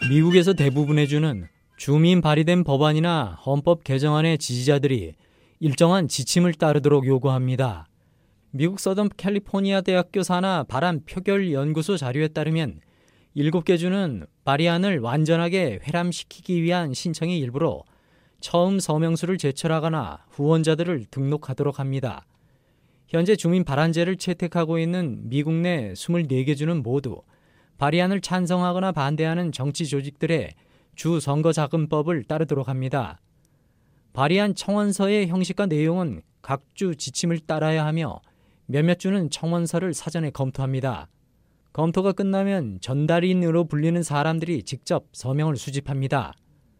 미국에서 대부분의 주는 주민 발의된 법안이나 헌법 개정안의 지지자들이 일정한 지침을 따르도록 요구합니다. 미국 서던 캘리포니아 대학교 산하 발안 표결 연구소 자료에 따르면 7개 주는 발의안을 완전하게 회람시키기 위한 신청의 일부로 처음 서명수를 제출하거나 후원자들을 등록하도록 합니다. 현재 주민 발안제를 채택하고 있는 미국 내 24개 주는 모두 발의안을 찬성하거나 반대하는 정치 조직들의 주 선거자금법을 따르도록 합니다. 발의안 청원서의 형식과 내용은 각 주 지침을 따라야 하며 몇몇 주는 청원서를 사전에 검토합니다. 검토가 끝나면 전달인으로 불리는 사람들이 직접 서명을 수집합니다.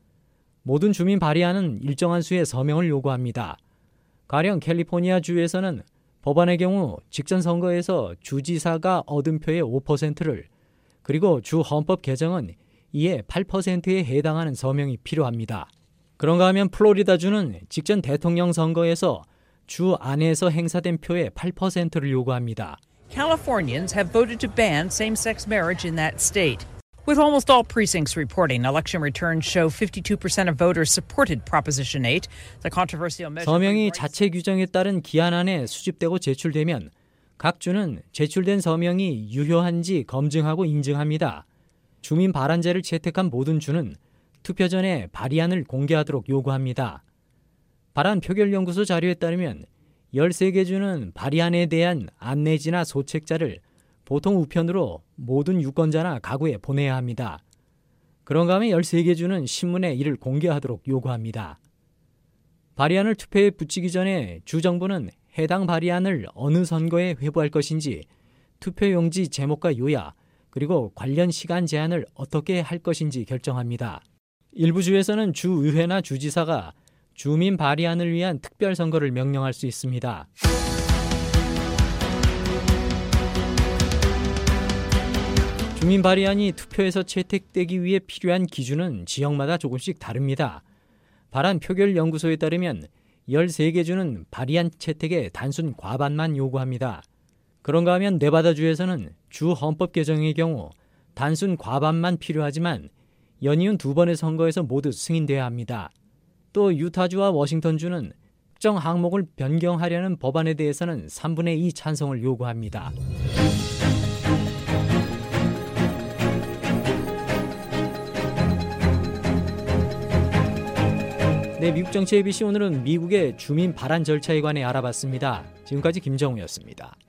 모든 주민 발의안은 일정한 수의 서명을 요구합니다. 가령 캘리포니아 주에서는 법안의 경우 직전 선거에서 주지사가 얻은 표의 5%를 그리고 주 헌법 개정은 이에 8%에 해당하는 서명이 필요합니다. 그런가 하면 플로리다주는 직전 대통령 선거에서 주 안에서 행사된 표의 8%를 요구합니다. Californians have voted to ban same-sex marriage in that state. With almost all precincts reporting, election returns show 52% of voters supported Proposition 8. The controversial measure 서명이 자체 규정에 따른 기한 안에 수집되고 제출되면 각 주는 제출된 서명이 유효한지 검증하고 인증합니다. 주민 발안제를 채택한 모든 주는 투표 전에 발의안을 공개하도록 요구합니다. 발안 표결연구소 자료에 따르면 13개 주는 발의안에 대한 안내지나 소책자를 보통 우편으로 모든 유권자나 가구에 보내야 합니다. 그런가 하면 13개 주는 신문에 이를 공개하도록 요구합니다. 발의안을 투표에 붙이기 전에 주 정부는 해당 발의안을 어느 선거에 회부할 것인지 투표용지 제목과 요약, 그리고 관련 시간 제한을 어떻게 할 것인지 결정합니다. 일부 주에서는 주의회나 주지사가 주민 발의안을 위한 특별 선거를 명령할 수 있습니다. 주민 발의안이 투표에서 채택되기 위해 필요한 기준은 지역마다 조금씩 다릅니다. 발안 표결 연구소에 따르면 13개 주는 발의안 채택에 단순 과반만 요구합니다. 그런가 하면 네바다주에서는 주 헌법 개정의 경우 단순 과반만 필요하지만 연이은 2번의 선거에서 모두 승인돼야 합니다. 또 유타주와 워싱턴주는 특정 항목을 변경하려는 법안에 대해서는 3분의 2 찬성을 요구합니다. 네, 미국 정치 ABC 오늘은 미국의 주민 발안 절차에 관해 알아봤습니다. 지금까지 김정우였습니다.